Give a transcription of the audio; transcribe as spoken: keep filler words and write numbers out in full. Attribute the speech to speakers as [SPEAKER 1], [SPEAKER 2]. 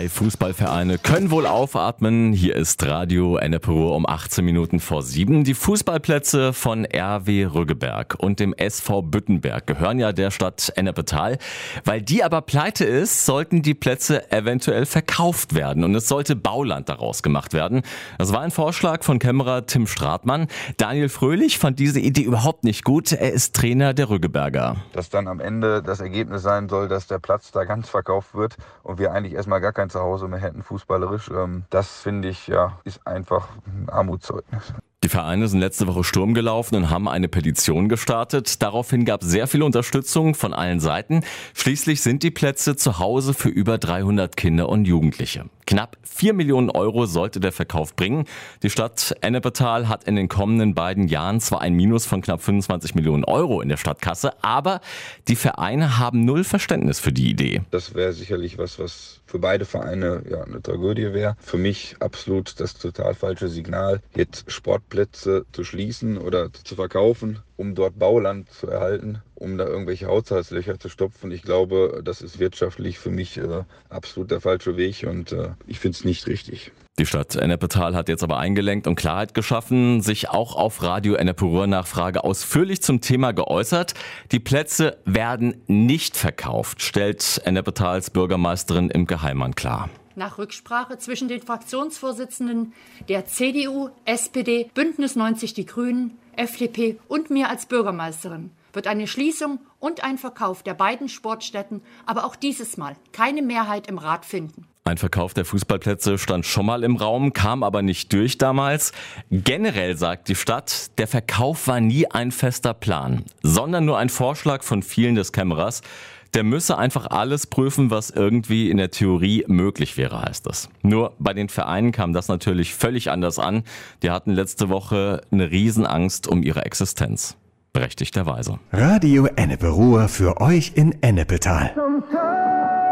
[SPEAKER 1] Drei Fußballvereine können wohl aufatmen. Hier ist Radio Ennepe-Ruhr um achtzehn Minuten vor sieben. Die Fußballplätze von R W Rüggeberg und dem S V Büttenberg gehören ja der Stadt Ennepetal. Weil die aber pleite ist, sollten die Plätze eventuell verkauft werden und es sollte Bauland daraus gemacht werden. Das war ein Vorschlag von Kämmerer Tim Stratmann. Daniel Fröhlich fand diese Idee überhaupt nicht gut. Er ist Trainer der Rüggeberger.
[SPEAKER 2] Dass dann am Ende das Ergebnis sein soll, dass der Platz da ganz verkauft wird und wir eigentlich erstmal gar kein Zuhause mehr hätten, fußballerisch. Das finde ich, ja, ist einfach ein Armutszeugnis.
[SPEAKER 1] Die Vereine sind letzte Woche Sturm gelaufen und haben eine Petition gestartet. Daraufhin gab es sehr viel Unterstützung von allen Seiten. Schließlich sind die Plätze zu Hause für über dreihundert Kinder und Jugendliche. Knapp vier Millionen Euro sollte der Verkauf bringen. Die Stadt Ennepetal hat in den kommenden beiden Jahren zwar ein Minus von knapp fünfundzwanzig Millionen Euro in der Stadtkasse, aber die Vereine haben null Verständnis für die Idee.
[SPEAKER 2] Das wäre sicherlich was, was für beide Vereine ja eine Tragödie wäre. Für mich absolut das total falsche Signal, jetzt Sportplätze zu schließen oder zu verkaufen, um dort Bauland zu erhalten, um da irgendwelche Haushaltslöcher zu stopfen. Ich glaube, das ist wirtschaftlich für mich äh, absolut der falsche Weg und äh, ich finde es nicht richtig.
[SPEAKER 1] Die Stadt Ennepetal hat jetzt aber eingelenkt und Klarheit geschaffen, sich auch auf Radio Ennepe-Ruhr Nachfrage ausführlich zum Thema geäußert. Die Plätze werden nicht verkauft, stellt Ennepetals Bürgermeisterin Imke Heimann klar.
[SPEAKER 3] Nach Rücksprache zwischen den Fraktionsvorsitzenden der C D U, S P D, Bündnis neunzig Die Grünen, F D P und mir als Bürgermeisterin wird eine Schließung und ein Verkauf der beiden Sportstätten aber auch dieses Mal keine Mehrheit im Rat finden.
[SPEAKER 1] Ein Verkauf der Fußballplätze stand schon mal im Raum, kam aber nicht durch damals. Generell sagt die Stadt, der Verkauf war nie ein fester Plan, sondern nur ein Vorschlag von vielen des Kämmerers. Der müsse einfach alles prüfen, was irgendwie in der Theorie möglich wäre, heißt es. Nur bei den Vereinen kam das natürlich völlig anders an. Die hatten letzte Woche eine Riesenangst um ihre Existenz. Berechtigterweise.
[SPEAKER 4] Radio Ennepe-Ruhr für euch in Ennepetal.